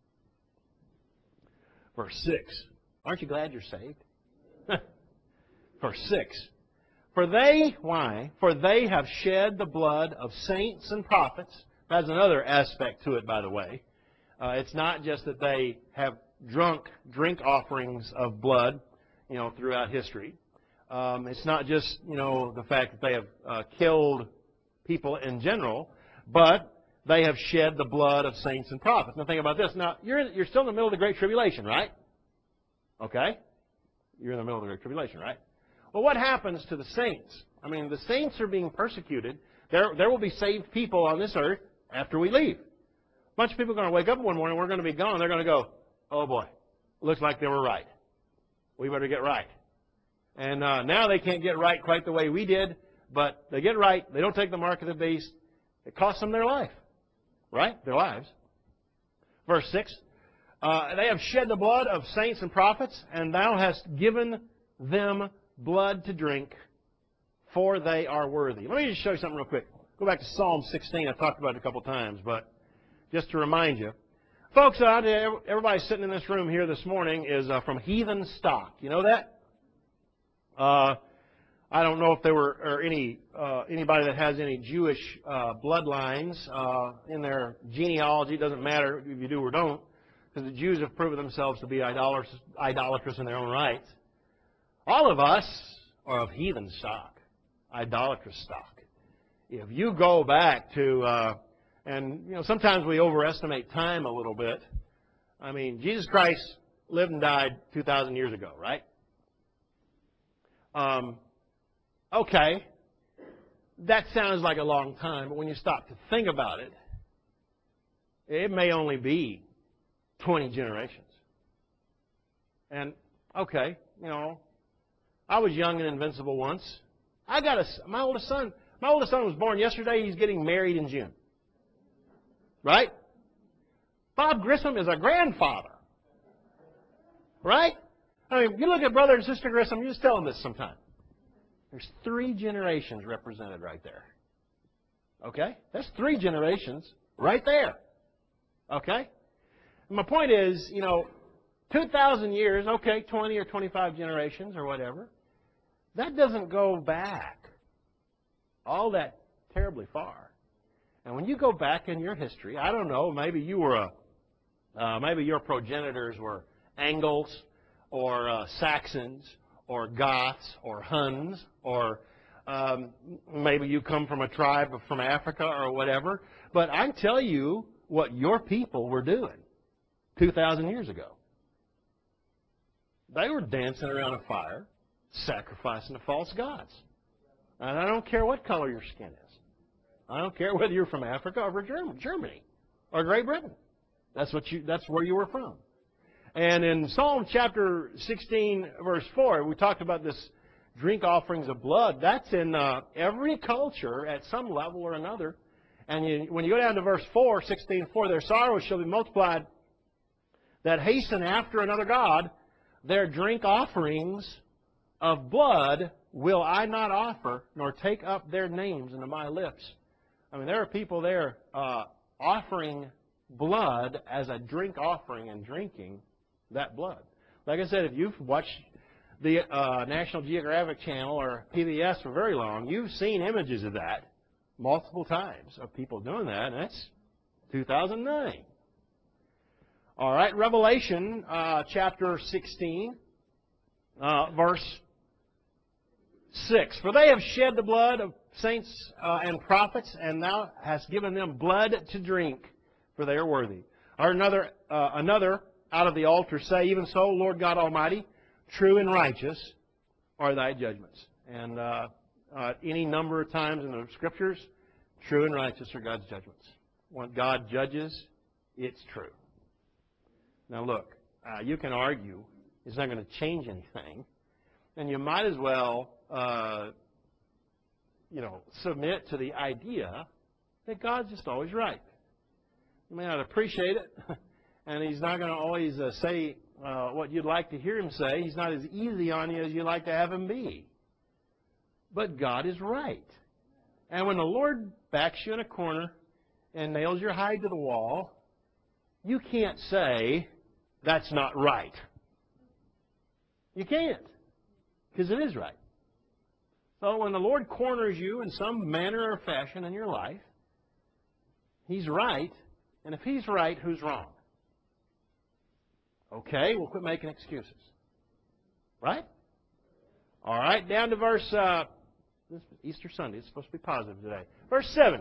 [SPEAKER 2] Verse six. Aren't you glad you're saved? Verse six. For they, why? For they have shed the blood of saints and prophets. That's another aspect to it, by the way. Uh, it's not just that they have drunk drink offerings of blood, you know, throughout history. Um, it's not just, you know, the fact that they have uh, killed people in general, but they have shed the blood of saints and prophets. Now think about this. Now, you're, you're still in the middle of the Great Tribulation, right? Okay? You're in the middle of the Great Tribulation, right? Well, what happens to the saints? I mean, the saints are being persecuted. There, there will be saved people on this earth after we leave. A bunch of people are going to wake up one morning, we're going to be gone. They're going to go, oh boy, looks like they were right. We better get right. And uh, now they can't get right quite the way we did, but they get right. They don't take the mark of the beast. It costs them their life, right? Their lives. Verse six, uh, they have shed the blood of saints and prophets, and thou hast given them blood to drink, for they are worthy. Let me just show you something real quick. Go back to Psalm sixteen. I've talked about it a couple times, but just to remind you. Folks, uh, everybody sitting in this room here this morning is uh, from heathen stock. You know that? Uh, I don't know if there were or any uh, anybody that has any Jewish uh, bloodlines uh, in their genealogy. It doesn't matter if you do or don't, because the Jews have proven themselves to be idolatrous, idolatrous in their own right. All of us are of heathen stock, idolatrous stock. If you go back to, uh, and you know, sometimes we overestimate time a little bit. I mean, Jesus Christ lived and died two thousand years ago, right? Um, okay, that sounds like a long time, but when you stop to think about it, it may only be twenty generations. And, okay, you know, I was young and invincible once. I got a, my oldest son, my oldest son was born yesterday. He's getting married in June. Right? Bob Grissom is a grandfather. Right? I mean, you look at brother and sister Grissom, you just tell them this sometime. There's three generations represented right there. Okay? That's three generations right there. Okay? And my point is, you know, two thousand years, okay, twenty or twenty-five generations or whatever, that doesn't go back all that terribly far. And when you go back in your history, I don't know, maybe you were a, uh, maybe your progenitors were Angles or uh, Saxons or Goths or Huns, or um, maybe you come from a tribe from Africa or whatever. But I tell you what your people were doing two thousand years ago. They were dancing around a fire, sacrificing to false gods. And I don't care what color your skin is. I don't care whether you're from Africa or from Germany or Great Britain. That's what you. That's where you were from. And in Psalm chapter sixteen, verse four, we talked about this drink offerings of blood. That's in uh, every culture at some level or another. And you, when you go down to verse four, sixteen four, their sorrows shall be multiplied that hasten after another god. Their drink offerings of blood will I not offer, nor take up their names into my lips. I mean, there are people there uh, offering blood as a drink offering and drinking that blood. Like I said, if you've watched the uh, National Geographic Channel or P B S for very long, you've seen images of that multiple times of people doing that, and that's two thousand nine. All right, Revelation uh, chapter sixteen, uh, verse six. For they have shed the blood of saints uh, and prophets, and thou hast given them blood to drink, for they are worthy. Or another, uh, another out of the altar say, even so, Lord God Almighty, true and righteous are thy judgments. And uh, uh, any number of times in the Scriptures, true and righteous are God's judgments. When God judges, it's true. Now look, uh, you can argue it's not going to change anything, and you might as well, uh, you know, submit to the idea that God's just always right. You may not appreciate it, And He's not going to always uh, say uh, what you'd like to hear Him say. He's not as easy on you as you'd like to have Him be. But God is right. And when the Lord backs you in a corner and nails your hide to the wall, you can't say, that's not right. You can't. Because it is right. So when the Lord corners you in some manner or fashion in your life, He's right. And if He's right, who's wrong? Okay, we'll quit making excuses. Right? All right, down to verse, uh, this is Easter Sunday. It's supposed to be positive today. Verse seven.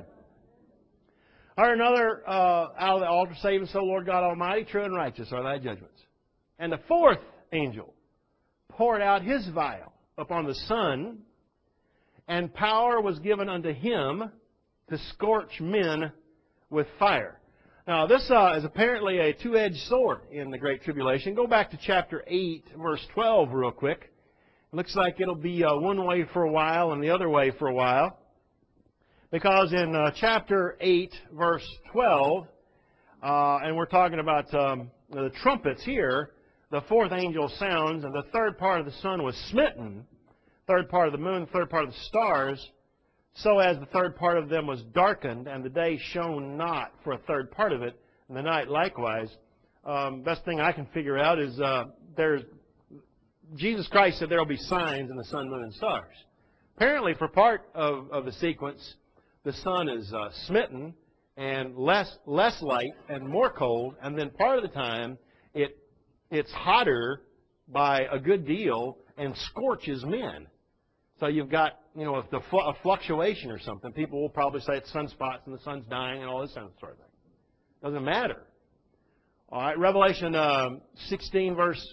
[SPEAKER 2] I heard another uh, out of the altar, saving so, Lord God Almighty, true and righteous are thy judgments. And the fourth angel poured out his vial upon the sun, and power was given unto him to scorch men with fire. Now, this uh, is apparently a two-edged sword in the Great Tribulation. Go back to chapter eight, verse twelve real quick. It looks like it'll be uh, one way for a while and the other way for a while. Because in uh, chapter eight, verse twelve, uh, and we're talking about um, the trumpets here, the fourth angel sounds, and the third part of the sun was smitten, third part of the moon, third part of the stars, so as the third part of them was darkened, and the day shone not for a third part of it, and the night likewise. Um, best thing I can figure out is uh, there's Jesus Christ said there will be signs in the sun, moon, and stars. Apparently, for part of, of the sequence, the sun is uh, smitten and less less light and more cold, and then part of the time it it's hotter by a good deal and scorches men. So you've got, you know, if the fl- a fluctuation or something, people will probably say it's sunspots and the sun's dying and all this kind of sort of thing. Doesn't matter. All right, Revelation uh, sixteen, verse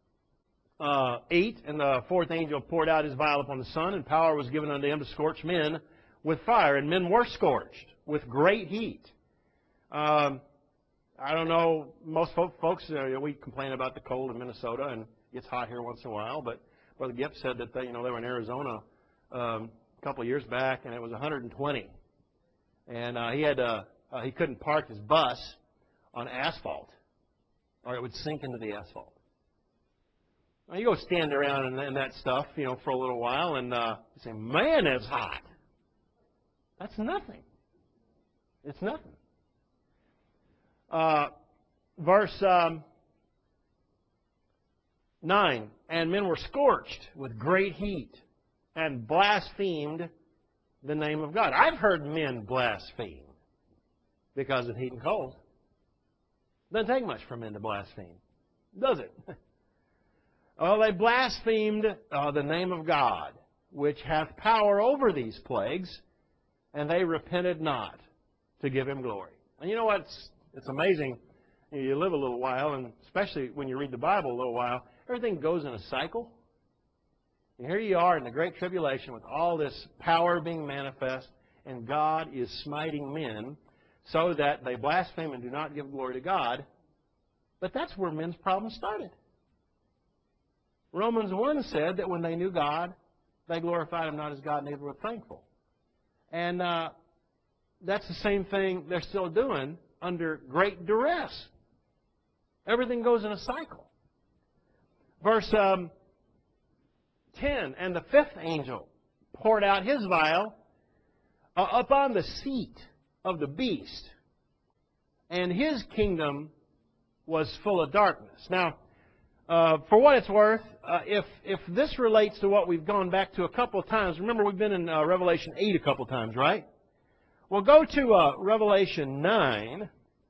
[SPEAKER 2] uh, eight, and the fourth angel poured out his vial upon the sun, and power was given unto him to scorch men with fire, and men were scorched with great heat. Um, I don't know, most folk, folks, uh, we complain about the cold in Minnesota, and it's hot here once in a while, but Brother Gipp said that they, you know, they were in Arizona um, a couple of years back, and it was one hundred twenty. And uh, he had uh, uh, he couldn't park his bus on asphalt, or it would sink into the asphalt. Now, you go stand around in, in that stuff, you know, for a little while, and uh, you say, man, it's hot. That's nothing. It's nothing. Uh, verse um, nine, and men were scorched with great heat and blasphemed the name of God. I've heard men blaspheme because of heat and cold. Doesn't take much for men to blaspheme, does it? Oh, they blasphemed uh, the name of God, which hath power over these plagues, and they repented not to give Him glory. And you know what? It's, it's amazing. You live a little while, and especially when you read the Bible a little while, everything goes in a cycle. And here you are in the Great Tribulation with all this power being manifest, and God is smiting men so that they blaspheme and do not give glory to God. But that's where men's problem started. Romans one said that when they knew God, they glorified Him not as God, neither were thankful. And uh, that's the same thing they're still doing under great duress. Everything goes in a cycle. Verse um, ten, and the fifth angel poured out his vial uh, upon the seat of the beast, and his kingdom was full of darkness. Now, uh, for what it's worth, uh, if if this relates to what we've gone back to a couple of times, remember we've been in uh, Revelation eight a couple of times, right? Well, go to uh, Revelation nine.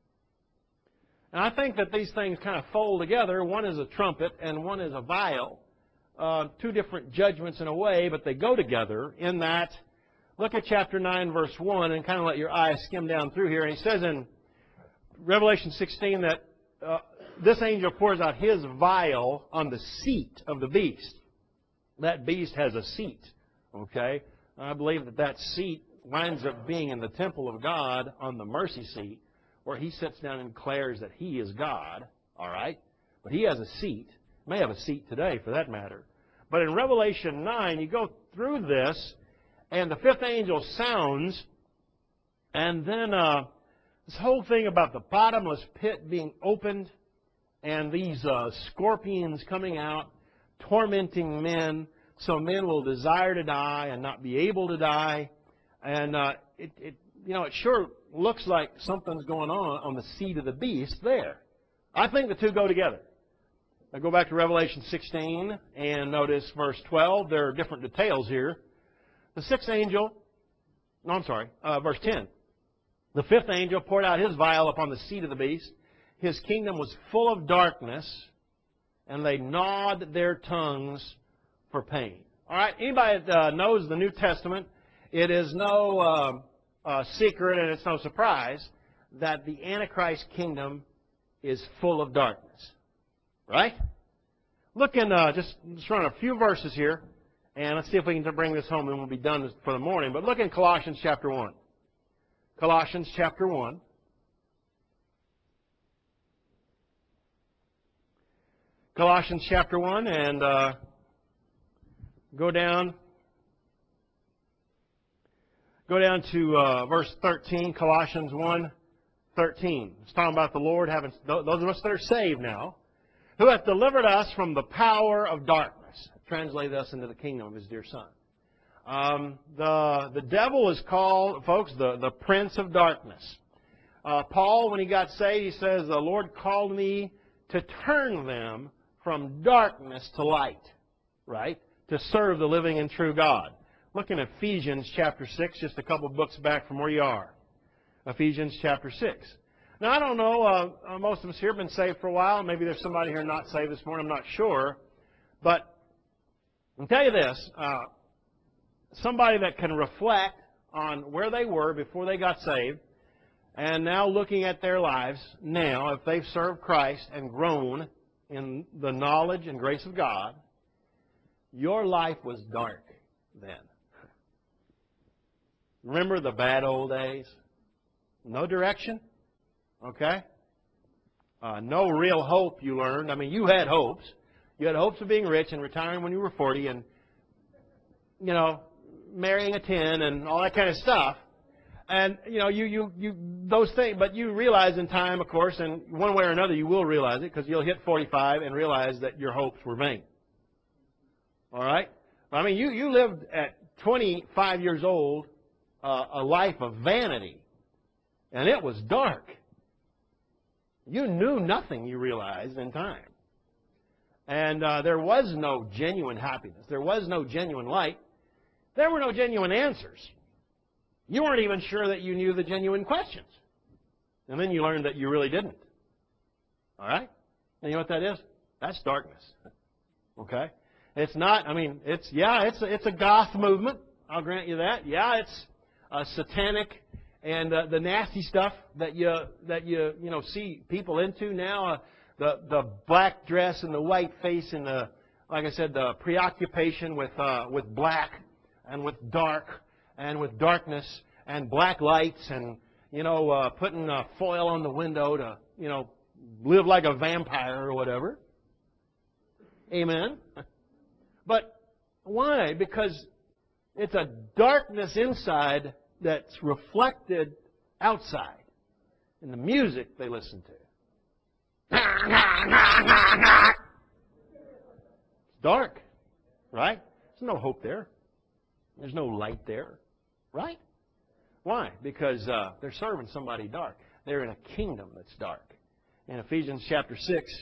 [SPEAKER 2] And I think that these things kind of fold together. One is a trumpet and one is a vial. Uh, two different judgments in a way, but they go together in that. Look at chapter nine, verse one, and kind of let your eyes skim down through here. And he says in Revelation sixteen that uh, this angel pours out his vial on the seat of the beast. That beast has a seat, okay? I believe that that seat winds up being in the temple of God on the mercy seat, where he sits down and declares that he is God, all right? But he has a seat. May have a seat today, for that matter. But in Revelation nine, you go through this, and the fifth angel sounds, and then uh, This whole thing about the bottomless pit being opened and these uh, scorpions coming out, tormenting men, so men will desire to die and not be able to die. And uh, it, it, you know, it sure looks like something's going on on the seed of the beast there. I think the two go together. I go back to Revelation sixteen and notice verse twelve. There are different details here. The sixth angel, no, I'm sorry, uh, verse ten. The fifth angel poured out his vial upon the seed of the beast. His kingdom was full of darkness, and they gnawed their tongues for pain. All right, anybody that uh, knows the New Testament, it is no uh, uh, secret and it's no surprise that the Antichrist kingdom is full of darkness. Right? Look in, uh, just, just run a few verses here, and let's see if we can bring this home, and we'll be done for the morning. But look in Colossians chapter one. Colossians chapter one. Colossians chapter one, and uh, go down. Go down to uh, verse thirteen, Colossians one, thirteen. It's talking about the Lord having, those of us that are saved now, who hath delivered us from the power of darkness, translated us into the kingdom of His dear Son. Um, the, the devil is called, folks, the, the prince of darkness. Uh, Paul, when he got saved, he says, the Lord called me to turn them from darkness to light, right? To serve the living and true God. Look in Ephesians chapter six, just a couple books back from where you are. Ephesians chapter six. Now, I don't know, uh, most of us here have been saved for a while. Maybe there's somebody here not saved this morning. I'm not sure. But I'll tell you this. Uh, somebody that can reflect on where they were before they got saved and now looking at their lives now, if they've served Christ and grown in the knowledge and grace of God, your life was dark then. Remember the bad old days? No direction? Okay? Uh, no real hope, you learned. I mean, you had hopes. You had hopes of being rich and retiring when you were forty and, you know, marrying a ten and all that kind of stuff. And, you know, you, you, you, those things, but you realize in time, of course, and one way or another you will realize it because you'll hit forty-five and realize that your hopes were vain. All right? I mean, you, you lived at twenty-five years old uh, a life of vanity, and it was dark. You knew nothing, you realized, in time. And uh, there was no genuine happiness. There was no genuine light. There were no genuine answers. You weren't even sure that you knew the genuine questions. And then you learned that you really didn't. All right? And you know what that is? That's darkness. Okay? It's not, I mean, it's, yeah, it's a, it's a goth movement. I'll grant you that. Yeah, it's uh, satanic and uh, the nasty stuff that you that you you know see people into now, uh, the the black dress and the white face and the, like I said, the preoccupation with uh, with black and with dark and with darkness and black lights and you know uh, putting uh, foil on the window to you know live like a vampire or whatever. Amen. But why? Because it's a darkness inside that's reflected outside in the music they listen to. It's dark, right? There's no hope there. There's no light there, right? Why? Because uh, they're serving somebody dark. They're in a kingdom that's dark. In Ephesians chapter six,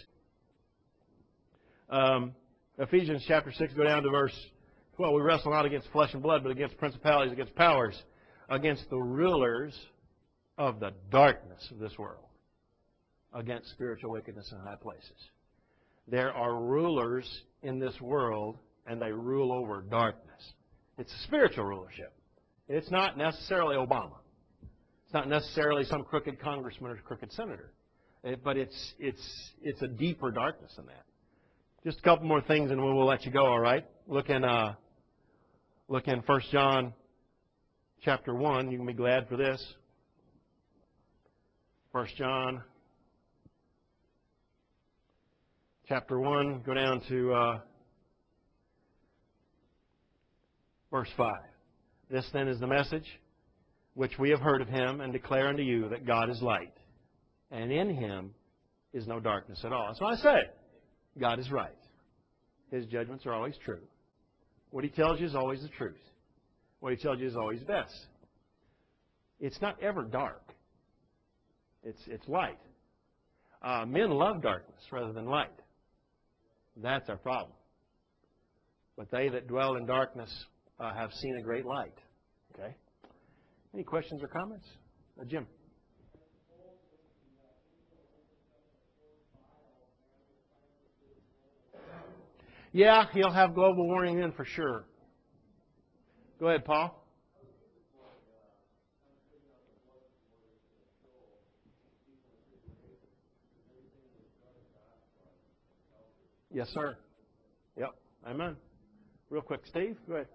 [SPEAKER 2] um, Ephesians chapter six, go down to verse twelve. We wrestle not against flesh and blood, but against principalities, against powers, against the rulers of the darkness of this world, against spiritual wickedness in high places. There are rulers in this world, and they rule over darkness. It's a spiritual rulership. It's not necessarily Obama. It's not necessarily some crooked congressman or crooked senator. It, but it's, it's, it's a deeper darkness than that. Just a couple more things, and we'll let you go, all right? Look in, uh, look in First John chapter one. You can be glad for this. First John chapter one. Go down to uh, verse five. This then is the message which we have heard of him and declare unto you that God is light, and in him is no darkness at all. So I say, God is right. His judgments are always true. What he tells you is always the truth. What he tells you is always best. It's not ever dark. It's, it's light. Uh, men love darkness rather than light. That's our problem. But they that dwell in darkness uh, have seen a great light. Okay? Any questions or comments? Uh, Jim? Yeah, he'll have global warming then for sure. Go ahead, Paul. Yes, sir. Yep. Amen. Real quick, Steve, go ahead.